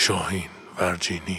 شاهین ورجینی.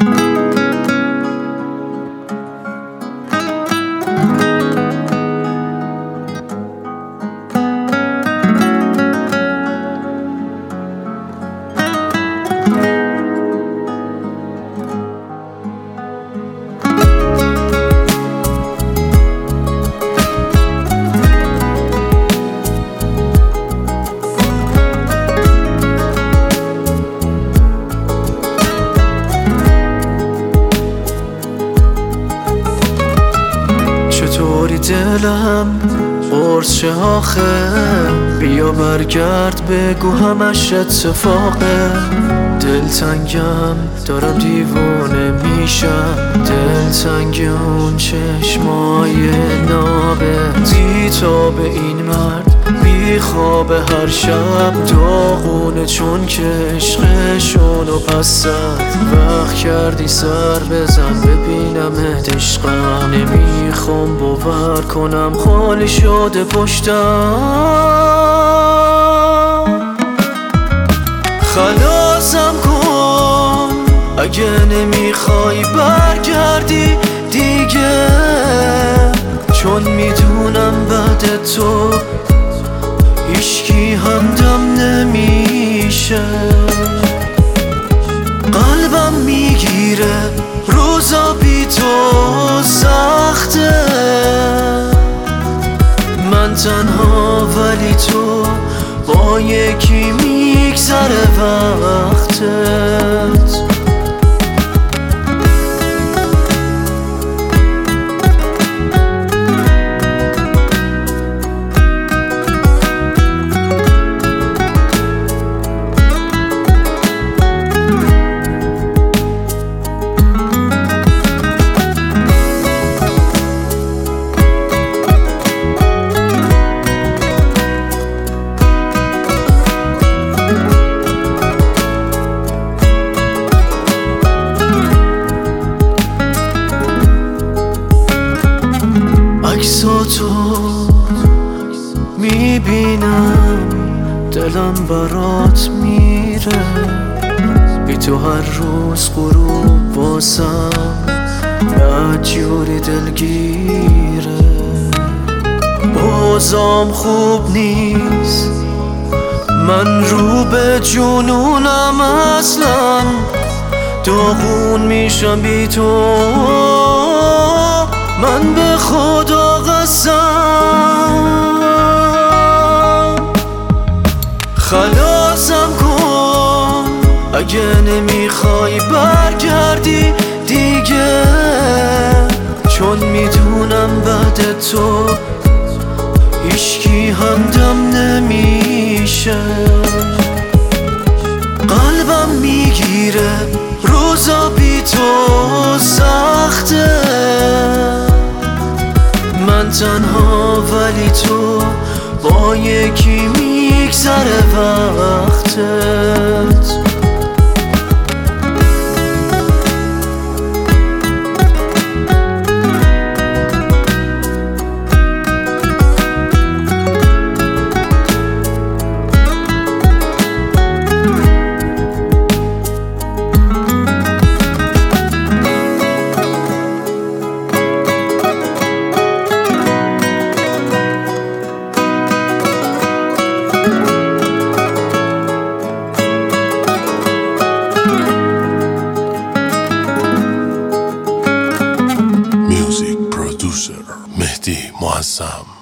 چطوری دلم قرص شه آخه، بیا برگرد بگو همش اتفاقه. دلتنگم دارم دیوانه میشم، دلتنگ اون چشمای نابه. بی تاب این مرد بی خواب هر شب داغونه، چون که عشقشونو پس زد. وقت کردی سر بزن ببینم عشقم، نمیخوام باور کنم خالی شده پشتم. خلاصم کن اگه نمیخوای برگردی دیگه، چون میدونم بعد تو هیچکی همدم نمیشه. قلبم میگیره روزا بی تو سخته، من تنها ولی تو با یکی میگذره وقتت. عکساتو میبینم دلم برات میره، بی تو هر روز غروب واسم بدجوری دلگیره. بازم خوب نیست من رو به جنونم، اصلا داغون میشم بی تو. من به خدا قسم خلاصم کن اگه نمیخوای برگردی دیگه، چون میدونم بعد تو هیچکی همدم نمیشه. قلبم میگیره روزا بی تو سخته، من تنها ولی تو با یکی میگذره وقتت. مهدی معظم.